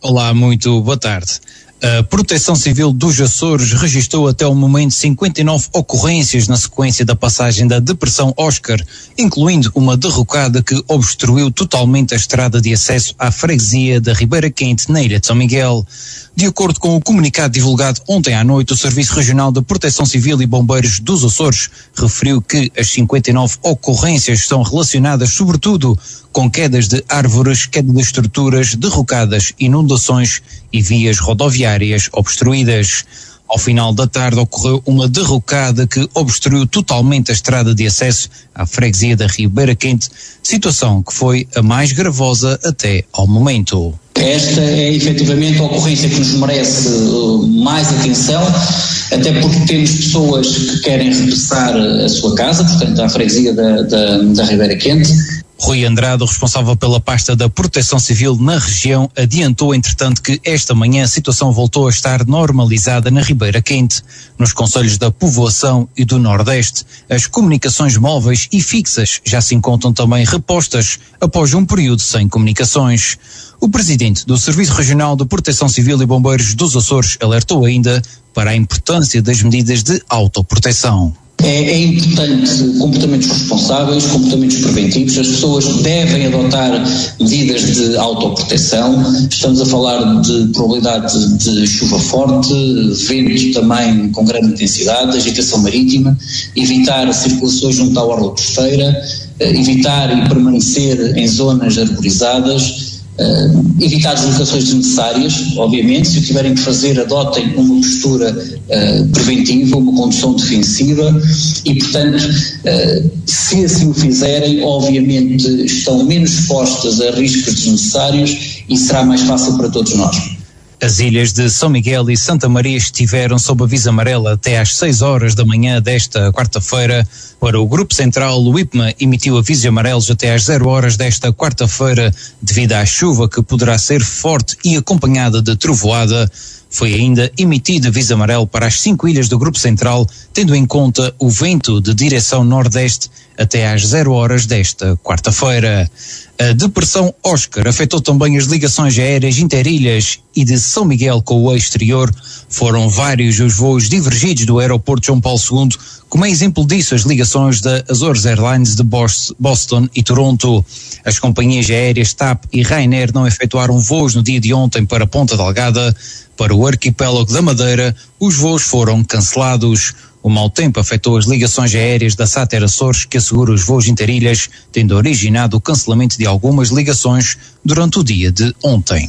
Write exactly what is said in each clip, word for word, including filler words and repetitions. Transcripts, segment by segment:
Olá, muito boa tarde. A Proteção Civil dos Açores registrou até o momento cinquenta e nove ocorrências na sequência da passagem da Depressão Oscar, incluindo uma derrocada que obstruiu totalmente a estrada de acesso à freguesia da Ribeira Quente, na Ilha de São Miguel. De acordo com o comunicado divulgado ontem à noite, o Serviço Regional de Proteção Civil e Bombeiros dos Açores referiu que as cinquenta e nove ocorrências são relacionadas sobretudo com quedas de árvores, queda de estruturas, derrocadas, inundações e vias rodoviárias obstruídas. Ao final da tarde ocorreu uma derrocada que obstruiu totalmente a estrada de acesso à freguesia da Ribeira Quente, situação que foi a mais gravosa até ao momento. Esta é efetivamente a ocorrência que nos merece uh, mais atenção, até porque temos pessoas que querem regressar a sua casa, portanto à freguesia da, da, da Ribeira Quente. Rui Andrade, responsável pela pasta da Proteção Civil na região, adiantou entretanto que esta manhã a situação voltou a estar normalizada na Ribeira Quente. Nos concelhos da Povoação e do Nordeste, as comunicações móveis e fixas já se encontram também repostas após um período sem comunicações. O presidente do Serviço Regional de Proteção Civil e Bombeiros dos Açores alertou ainda para a importância das medidas de autoproteção. É, é importante comportamentos responsáveis, comportamentos preventivos. As pessoas devem adotar medidas de autoproteção. Estamos a falar de probabilidade de chuva forte, vento também com grande intensidade, agitação marítima, evitar circulações junto à orla costeira, evitar e permanecer em zonas arborizadas. Uh, evitar deslocações desnecessárias, obviamente. Se o tiverem que fazer, adotem uma postura uh, preventiva, uma condução defensiva e, portanto, uh, se assim o fizerem, obviamente estão menos expostas a riscos desnecessários e será mais fácil para todos nós. As ilhas de São Miguel e Santa Maria estiveram sob aviso amarelo até às seis horas da manhã desta quarta-feira. Para o Grupo Central, o I P M A emitiu avisos amarelos até às zero horas desta quarta-feira devido à chuva que poderá ser forte e acompanhada de trovoada. Foi ainda emitido aviso amarelo para as cinco ilhas do Grupo Central, tendo em conta o vento de direção nordeste até às zero horas desta quarta-feira. A Depressão Oscar afetou também as ligações aéreas interilhas e de São Miguel com o exterior. Foram vários os voos divergidos do aeroporto João Paulo segundo, como é exemplo disso as ligações da Azores Airlines de Boston e Toronto. As companhias aéreas T A P e Ryanair não efetuaram voos no dia de ontem para Ponta Delgada. Para o arquipélago da Madeira, os voos foram cancelados. O mau tempo afetou as ligações aéreas da Sater Açores, que assegura os voos interilhas, tendo originado o cancelamento de algumas ligações durante o dia de ontem.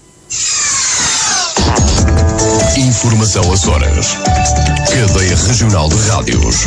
Informação Açores. Cadeia Regional de Rádios.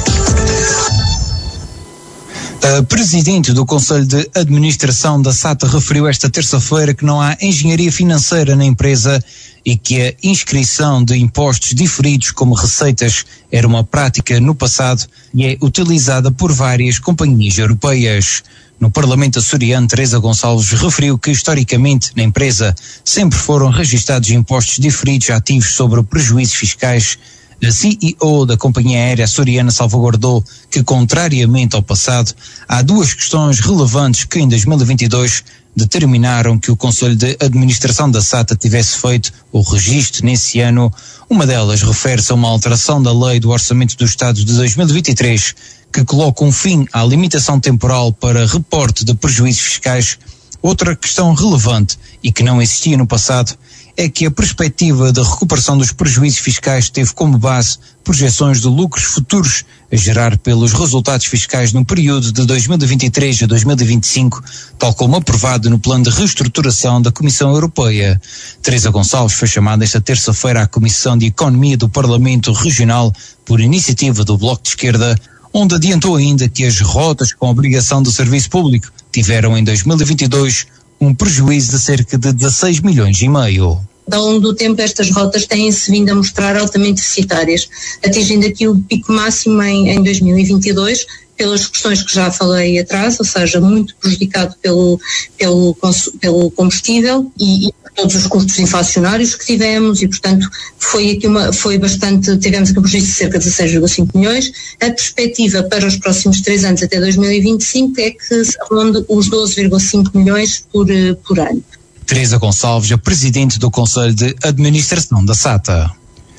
A presidente do Conselho de Administração da SATA referiu esta terça-feira que não há engenharia financeira na empresa e que a inscrição de impostos diferidos como receitas era uma prática no passado e é utilizada por várias companhias europeias. No Parlamento açoriano, Teresa Gonçalves referiu que, historicamente, na empresa sempre foram registados impostos diferidos ativos sobre prejuízos fiscais. A C E O da companhia aérea açoriana salvaguardou que, contrariamente ao passado, há duas questões relevantes que em dois mil e vinte e dois determinaram que o Conselho de Administração da SATA tivesse feito o registro nesse ano. Uma delas refere-se a uma alteração da Lei do Orçamento do Estado de dois mil e vinte e três, que coloca um fim à limitação temporal para reporte de prejuízos fiscais. Outra questão relevante e que não existia no passado é que a perspectiva da recuperação dos prejuízos fiscais teve como base projeções de lucros futuros a gerar pelos resultados fiscais no período de dois mil e vinte e três a dois mil e vinte e cinco, tal como aprovado no plano de reestruturação da Comissão Europeia. Teresa Gonçalves foi chamada esta terça-feira à Comissão de Economia do Parlamento Regional por iniciativa do Bloco de Esquerda, onde adiantou ainda que as rotas com obrigação de serviço público tiveram em dois mil e vinte e dois um prejuízo de cerca de dezasseis milhões e meio. Ao longo do tempo estas rotas têm-se vindo a mostrar altamente deficitárias, atingindo aqui o pico máximo em, em dois mil e vinte e dois, pelas questões que já falei atrás, ou seja, muito prejudicado pelo, pelo, pelo combustível e, e todos os custos inflacionários que tivemos e, portanto, foi aqui uma, foi bastante, tivemos aqui um prejuízo de cerca de dezasseis vírgula cinco milhões. A perspectiva para os próximos três anos até dois mil e vinte e cinco é que ronde os doze vírgula cinco milhões por, por ano. Teresa Gonçalves, a presidente do Conselho de Administração da SATA.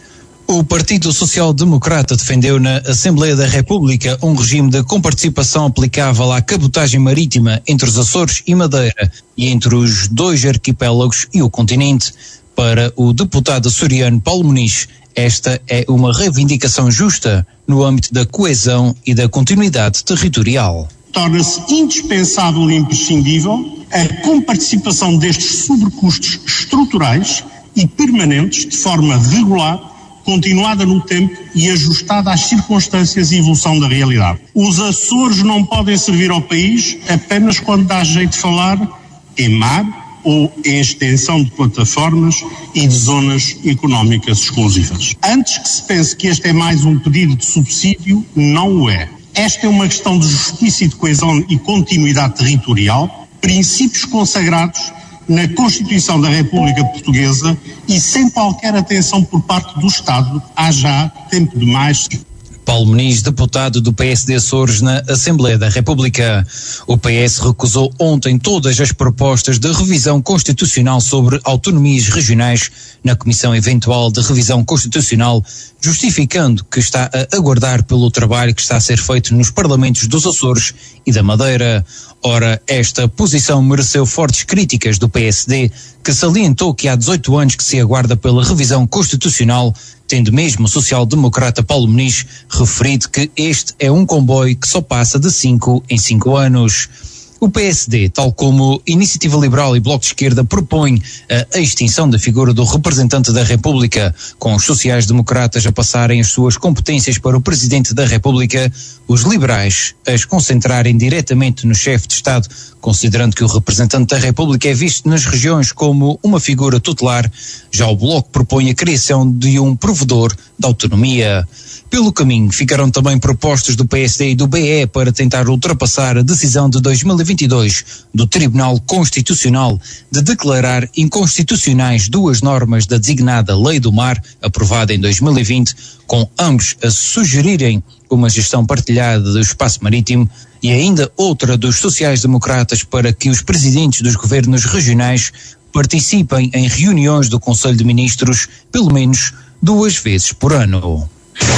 O Partido Social Democrata defendeu na Assembleia da República um regime de comparticipação aplicável à cabotagem marítima entre os Açores e Madeira e entre os dois arquipélagos e o continente. Para o deputado açoriano Paulo Muniz, esta é uma reivindicação justa no âmbito da coesão e da continuidade territorial. Torna-se indispensável e imprescindível a comparticipação destes sobrecustos estruturais e permanentes de forma regular, continuada no tempo e ajustada às circunstâncias e evolução da realidade. Os Açores não podem servir ao país apenas quando dá jeito de falar em mar ou em extensão de plataformas e de zonas económicas exclusivas. Antes que se pense que este é mais um pedido de subsídio, não o é. Esta é uma questão de justiça e de coesão e continuidade territorial, princípios consagrados na Constituição da República Portuguesa e sem qualquer atenção por parte do Estado há já tempo demais. Paulo Muniz, deputado do P S D Açores na Assembleia da República. O P S recusou ontem todas as propostas de revisão constitucional sobre autonomias regionais na Comissão Eventual de Revisão Constitucional, justificando que está a aguardar pelo trabalho que está a ser feito nos parlamentos dos Açores e da Madeira. Ora, esta posição mereceu fortes críticas do P S D, que salientou que há dezoito anos que se aguarda pela revisão constitucional, tendo mesmo o social-democrata Paulo Muniz referido que este é um comboio que só passa de cinco em cinco anos. O P S D, tal como Iniciativa Liberal e Bloco de Esquerda, propõe a extinção da figura do representante da República, com os sociais-democratas a passarem as suas competências para o Presidente da República, os liberais as concentrarem diretamente no chefe de Estado, considerando que o representante da República é visto nas regiões como uma figura tutelar. Já o Bloco propõe a criação de um provedor de autonomia. Pelo caminho, ficaram também propostas do P S D e do B E para tentar ultrapassar a decisão de dois mil e vinte e dois do Tribunal Constitucional de declarar inconstitucionais duas normas da designada Lei do Mar, aprovada em dois mil e vinte, com ambos a sugerirem uma gestão partilhada do espaço marítimo, e ainda outra dos sociais-democratas para que os presidentes dos governos regionais participem em reuniões do Conselho de Ministros pelo menos duas vezes por ano.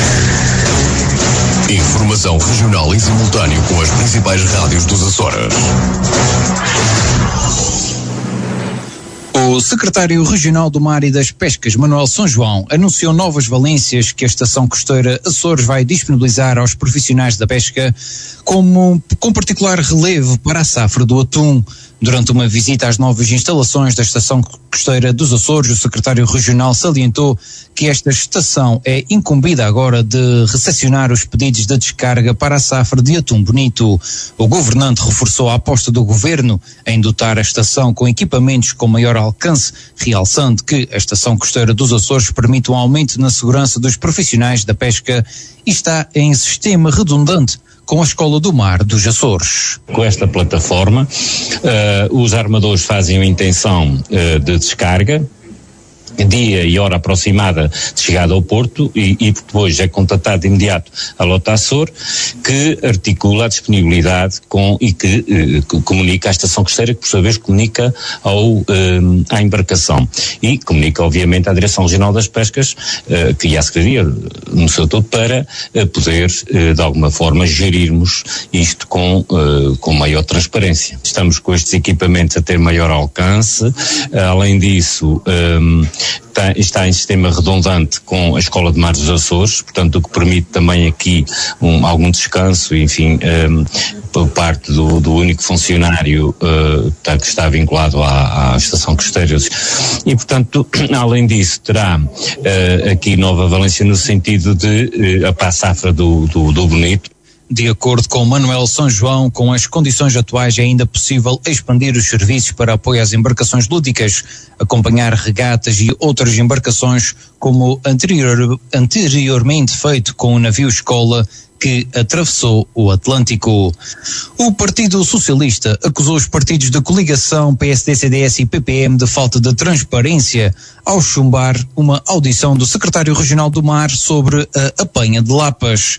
Informação regional em simultâneo com as principais rádios dos Açores. O secretário regional do Mar e das Pescas, Manuel São João, anunciou novas valências que a Estação Costeira Açores vai disponibilizar aos profissionais da pesca, como com particular relevo para a safra do atum. Durante uma visita às novas instalações da Estação Costeira dos Açores, o secretário regional salientou que esta estação é incumbida agora de recepcionar os pedidos de descarga para a safra de atum bonito. O governante reforçou a aposta do governo em dotar a estação com equipamentos com maior alcance, realçando que a Estação Costeira dos Açores permite um aumento na segurança dos profissionais da pesca e está em sistema redundante com a Escola do Mar dos Açores. Com esta plataforma, uh, os armadores fazem a intenção uh, de descarga, dia e hora aproximada de chegada ao Porto e, e depois é contatado de imediato a Lota Açor, que articula a disponibilidade com, e que, eh, que comunica à Estação Costeira, que por sua vez comunica ao, eh, à embarcação e comunica obviamente à Direção Regional das Pescas, eh, que é a Secretaria no seu todo, para eh, poder eh, de alguma forma gerirmos isto com, eh, com maior transparência. Estamos com estes equipamentos a ter maior alcance, além disso eh, Está, está em sistema redundante com a Escola de Mar dos Açores, portanto o que permite também aqui um, algum descanso, enfim, um, por parte do, do único funcionário uh, que está vinculado à, à Estação Costeira. E portanto, além disso, terá uh, aqui nova valência no sentido de uh, a safra do, do, do bonito. De acordo com Manuel São João, com as condições atuais é ainda possível expandir os serviços para apoio às embarcações lúdicas, acompanhar regatas e outras embarcações, como anterior, anteriormente feito com o navio Escola que atravessou o Atlântico. O Partido Socialista acusou os partidos da coligação P S D, C D S e P P M de falta de transparência ao chumbar uma audição do secretário regional do Mar sobre a apanha de lapas.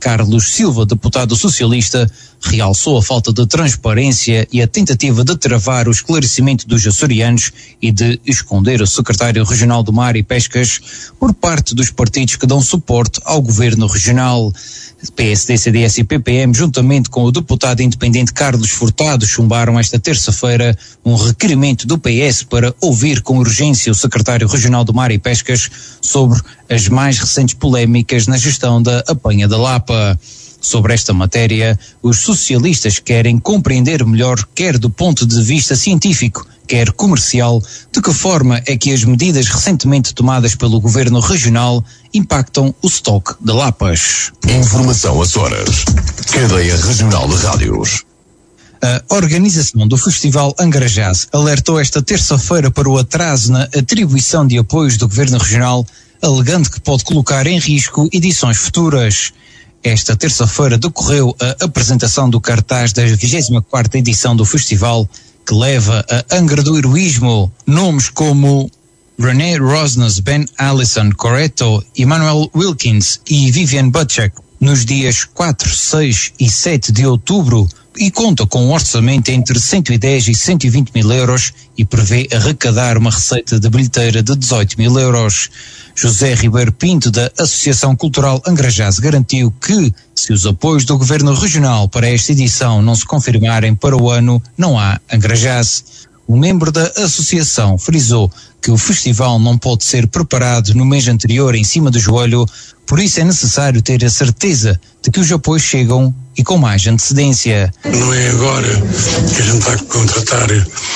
Carlos Silva, deputado socialista, realçou a falta de transparência e a tentativa de travar o esclarecimento dos açorianos e de esconder o secretário regional do Mar e Pescas por parte dos partidos que dão suporte ao governo regional. P S D, C D S e P P M, juntamente com o deputado independente Carlos Furtado, chumbaram esta terça-feira um requerimento do P S para ouvir com urgência o secretário regional do Mar e Pescas sobre as mais recentes polémicas na gestão da apanha da Lapa. Sobre esta matéria, os socialistas querem compreender melhor, quer do ponto de vista científico, quer comercial, de que forma é que as medidas recentemente tomadas pelo governo regional impactam o estoque de lapas. Informação Açores. Cadeia Regional de Rádios. A organização do Festival Angarajás alertou esta terça-feira para o atraso na atribuição de apoios do governo regional, alegando que pode colocar em risco edições futuras. Esta terça-feira decorreu a apresentação do cartaz da vigésima quarta edição do festival, que leva a Angra do Heroísmo nomes como René Rosnes, Ben Allison, Coreto, Emmanuel Wilkins e Vivian Butchak nos dias quatro, seis e sete de outubro, e conta com um orçamento entre cento e dez e cento e vinte mil euros e prevê arrecadar uma receita de bilheteira de dezoito mil euros. José Ribeiro Pinto, da Associação Cultural Angarajás, garantiu que, se os apoios do Governo Regional para esta edição não se confirmarem para o ano, não há Angarajás. O membro da associação frisou que o festival não pode ser preparado no mês anterior em cima do joelho, por isso é necessário ter a certeza de que os apoios chegam e com mais antecedência. Não é agora que a gente vai contratar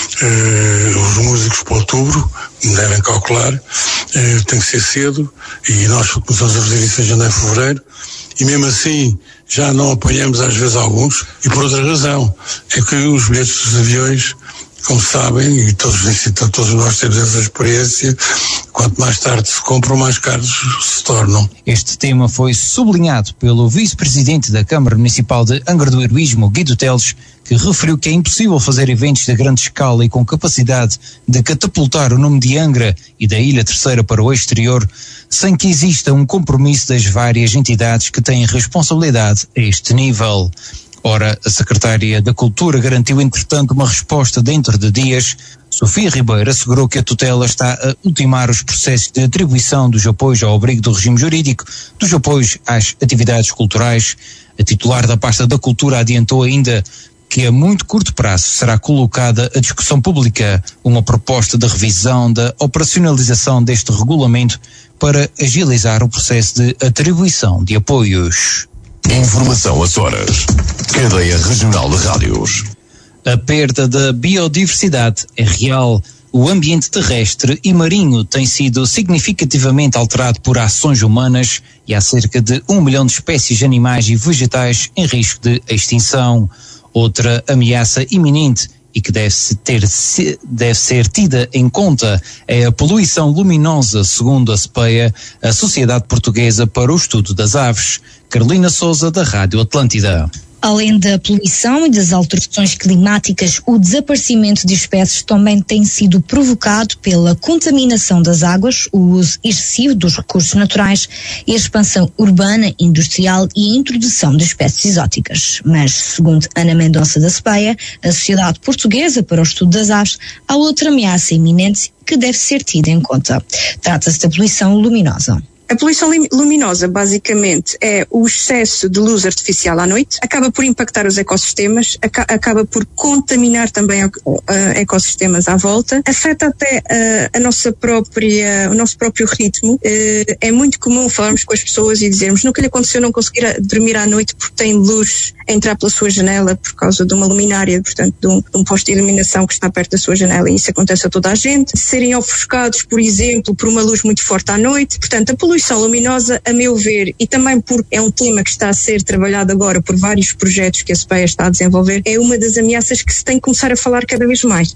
uh, os músicos para outubro, devem calcular, uh, tem que ser cedo, e nós começamos a fazer isso em janeiro e fevereiro, e mesmo assim já não apanhamos às vezes alguns, e por outra razão, é que os bilhetes dos aviões, como sabem, e todos, todos nós temos essa experiência, quanto mais tarde se compram, mais caros se tornam. Este tema foi sublinhado pelo vice-presidente da Câmara Municipal de Angra do Heroísmo, Guido Teles, que referiu que é impossível fazer eventos de grande escala e com capacidade de catapultar o nome de Angra e da Ilha Terceira para o exterior, sem que exista um compromisso das várias entidades que têm responsabilidade a este nível. Ora, a secretária da Cultura garantiu, entretanto, uma resposta dentro de dias. Sofia Ribeiro assegurou que a tutela está a ultimar os processos de atribuição dos apoios ao abrigo do regime jurídico, dos apoios às atividades culturais. A titular da pasta da Cultura adiantou ainda que a muito curto prazo será colocada à discussão pública uma proposta de revisão da operacionalização deste regulamento para agilizar o processo de atribuição de apoios. Informação Açores. Cadeia Regional de Rádios. A perda da biodiversidade é real. O ambiente terrestre e marinho tem sido significativamente alterado por ações humanas e há cerca de um milhão de espécies de animais e vegetais em risco de extinção. Outra ameaça iminente e que deve, ter, deve ser tida em conta é a poluição luminosa, segundo a SPEA, a Sociedade Portuguesa para o Estudo das Aves. Carolina Souza, da Rádio Atlântida. Além da poluição e das alterações climáticas, o desaparecimento de espécies também tem sido provocado pela contaminação das águas, o uso excessivo dos recursos naturais e a expansão urbana, industrial e a introdução de espécies exóticas. Mas, segundo Ana Mendonça da SPEA, a Sociedade Portuguesa para o Estudo das Aves, há outra ameaça iminente que deve ser tida em conta. Trata-se da poluição luminosa. A poluição luminosa, basicamente, é o excesso de luz artificial à noite, acaba por impactar os ecossistemas, aca acaba por contaminar também uh, ecossistemas à volta, afeta até uh, a nossa própria, o nosso próprio ritmo. Uh, é muito comum falarmos com as pessoas e dizermos nunca lhe aconteceu não conseguir dormir à noite porque tem luz a entrar pela sua janela por causa de uma luminária, portanto, de um, de um posto de iluminação que está perto da sua janela, e isso acontece a toda a gente. Serem ofuscados, por exemplo, por uma luz muito forte à noite. Portanto, a poluição poluição luminosa, a meu ver, e também porque é um tema que está a ser trabalhado agora por vários projetos que a SPEA está a desenvolver, é uma das ameaças que se tem que começar a falar cada vez mais.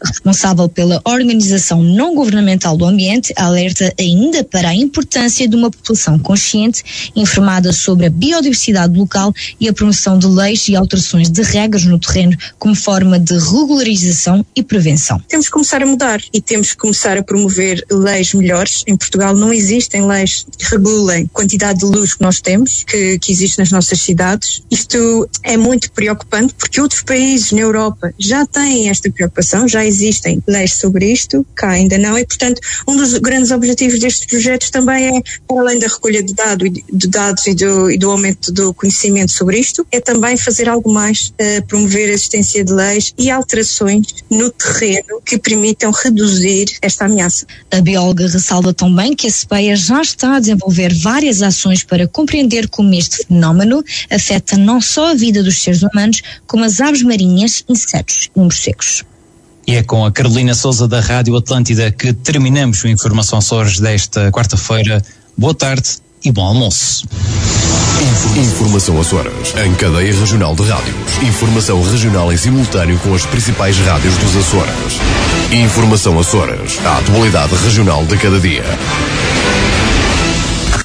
responsável pela Organização Não Governamental do Ambiente, alerta ainda para a importância de uma população consciente, informada sobre a biodiversidade local e a promoção de leis e alterações de regras no terreno como forma de regularização e prevenção. Temos que começar a mudar e temos que começar a promover leis melhores. Em Portugal não existem leis que regulem a quantidade de luz que nós temos, que, que existe nas nossas cidades. Isto é muito preocupante porque outros países na Europa já têm esta preocupação, já existem leis sobre isto, cá ainda não, e portanto um dos grandes objetivos destes projetos também é, para além da recolha de, dado, de dados e do, e do aumento do conhecimento sobre isto, é também fazer algo mais, uh, promover a existência de leis e alterações no terreno que permitam reduzir esta ameaça. A bióloga ressalva também que a CEPEA já está a desenvolver várias ações para compreender como este fenómeno afeta não só a vida dos seres humanos, como as aves marinhas, insetos e morcegos. E é com a Carolina Souza da Rádio Atlântida que terminamos o Informação Açores desta quarta-feira. Boa tarde e bom almoço. Informação Açores, em cadeia regional de rádios. Informação regional em simultâneo com as principais rádios dos Açores. Informação Açores, a atualidade regional de cada dia.